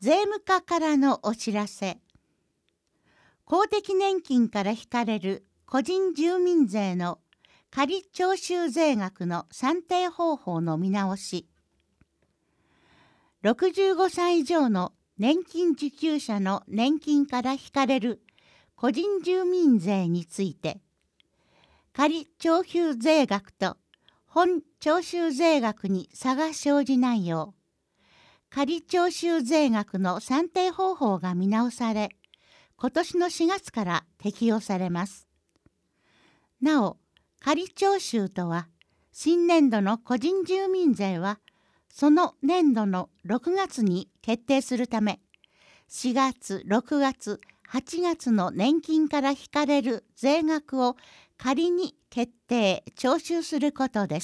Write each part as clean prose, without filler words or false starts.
税務課からのお知らせ。公的年金から引かれる個人住民税の仮徴収税額の算定方法の見直し。65歳以上の年金受給者の年金から引かれる個人住民税について、仮徴収税額と本徴収税額に差が生じないよう、仮徴収税額の算定方法が見直され、今年の4月から適用されます。なお、仮徴収とは、新年度の個人住民税は、その年度の6月に決定するため、4月、6月、8月の年金から引かれる税額を仮に決定・徴収することです。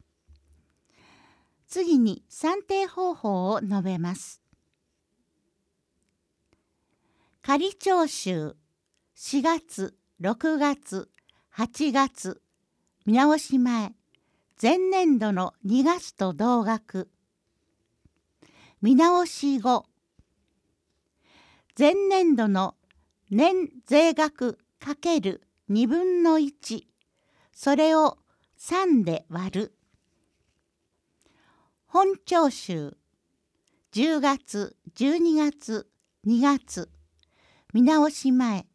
次に算定方法を述べます。仮徴収4月、6月、8月、見直し前、前年度の2月と同額。見直し後、前年度の年税額×2分の1、それを3で割る。本徴収10月、12月、2月、見直し前、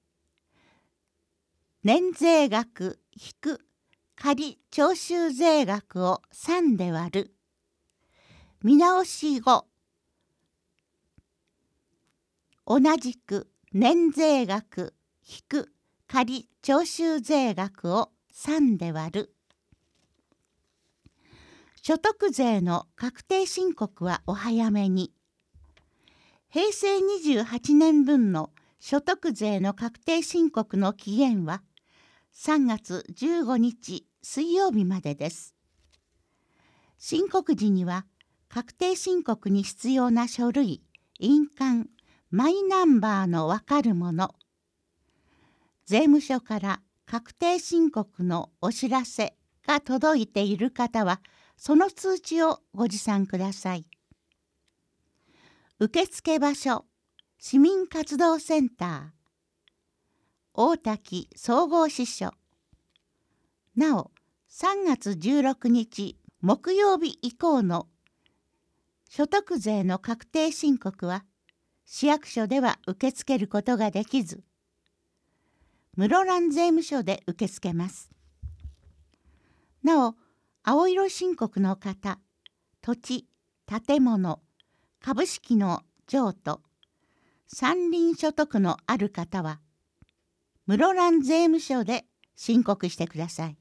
年税額引く仮徴収税額を3で割る。見直し後、同じく年税額引く仮徴収税額を3で割る。所得税の確定申告はお早めに。平成28年分の所得税の確定申告の期限は3月15日水曜日までです。申告時には確定申告に必要な書類、印鑑、マイナンバーのわかるもの、税務署から確定申告のお知らせが届いている方は、その通知をご持参ください。受付場所、市民活動センター、大滝総合支所。なお、3月16日木曜日以降の所得税の確定申告は、市役所では受け付けることができず、室蘭税務署で受け付けます。なお、青色申告の方、土地、建物、株式の譲渡、山林所得のある方は、室蘭税務署で申告してください。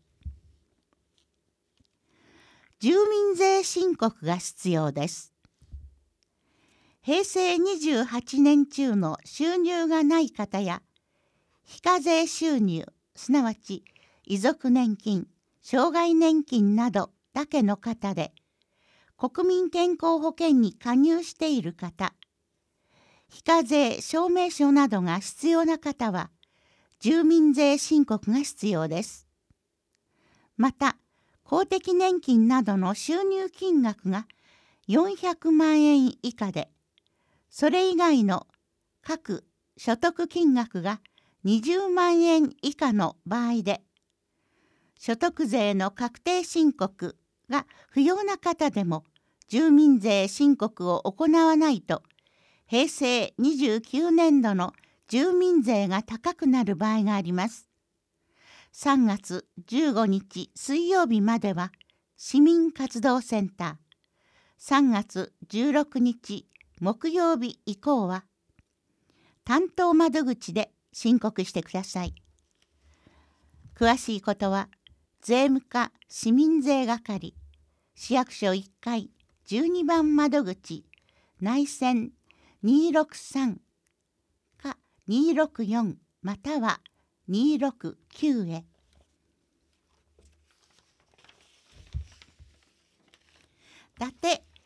住民税申告が必要です。平成28年中の収入がない方や、非課税収入、すなわち遺族年金、障害年金などだけの方で、国民健康保険に加入している方、非課税証明書などが必要な方は、住民税申告が必要です。また、公的年金などの収入金額が400万円以下で、それ以外の各所得金額が20万円以下の場合で、所得税の確定申告が不要な方でも住民税申告を行わないと、平成29年度の住民税が高くなる場合があります。3月15日水曜日までは市民活動センター、3月16日木曜日以降は担当窓口で申告してください。詳しいことは税務課市民税係、市役所1階12番窓口、内線263か264または269へ。伊達